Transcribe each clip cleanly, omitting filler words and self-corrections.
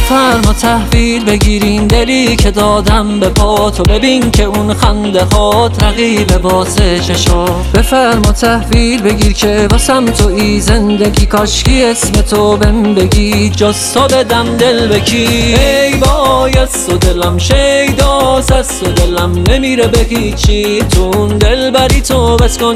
بفرما تحویل بگیرین دلی که دادم به پا تو، ببین که اون خنده هات رقیب واسه چشا. بفرما تحویل بگیر که واسم تویی زندگی، کاشکی اسم تو بهم بگی جز تو بدم دل بکی. ای وای از تو دلم شیداست، از تو دلم نمیره به هیچی، تون دل بری تو بس کن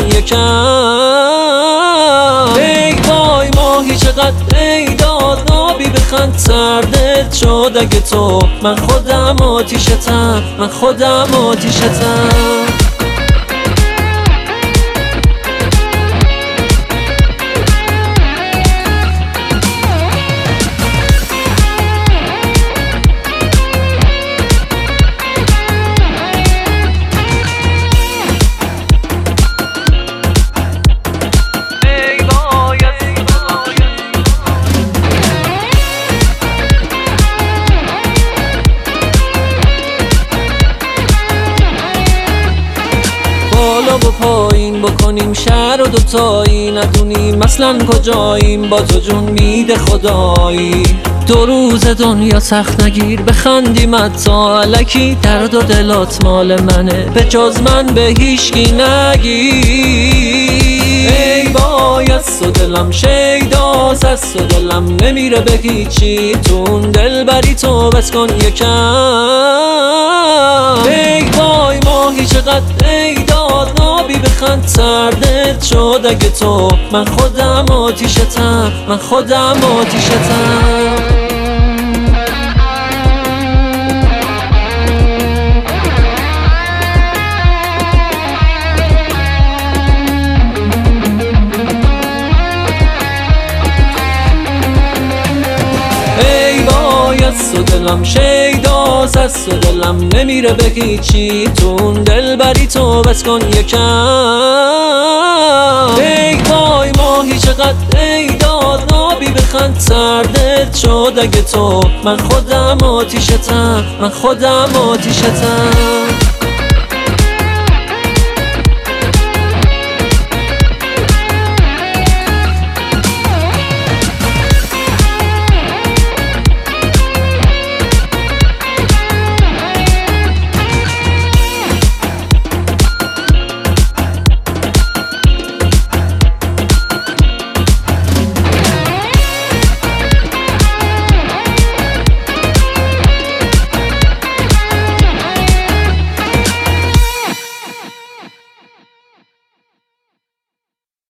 یکم. ای وای ماهی چقدر ای داد نابی بخند سردت شد اگه تو، من خودم آتیشتم، من خودم آتیشتم. بالا و پایین بکنیم شهر و دوتایی، ندونیم اصلا کجاییم با تو جون میده خدایی. دو روز دنیا سخت نگیر بخندیم حتی الکی، درد و دلات مال منه به جز من به هیچکی نگیر. ای وای از تو دلم شیداست، از تو دلم نمیره به هیچی، تون دل بری تو بس کن یکم. ای وای ماهی چقدر ای داد نابی بخند سردت شد اگه تو، من خودم آتیشتم، من خودم آتیشتم. از تو دلم شیداست، از تو دلم نمیره به هیچی، تون دل بری تو بس کن یکم. ای وای ماهی چقدر ای داد نابی بخند سردت شد اگه تو، من خودم آتیشتم، من خودم آتیشتم.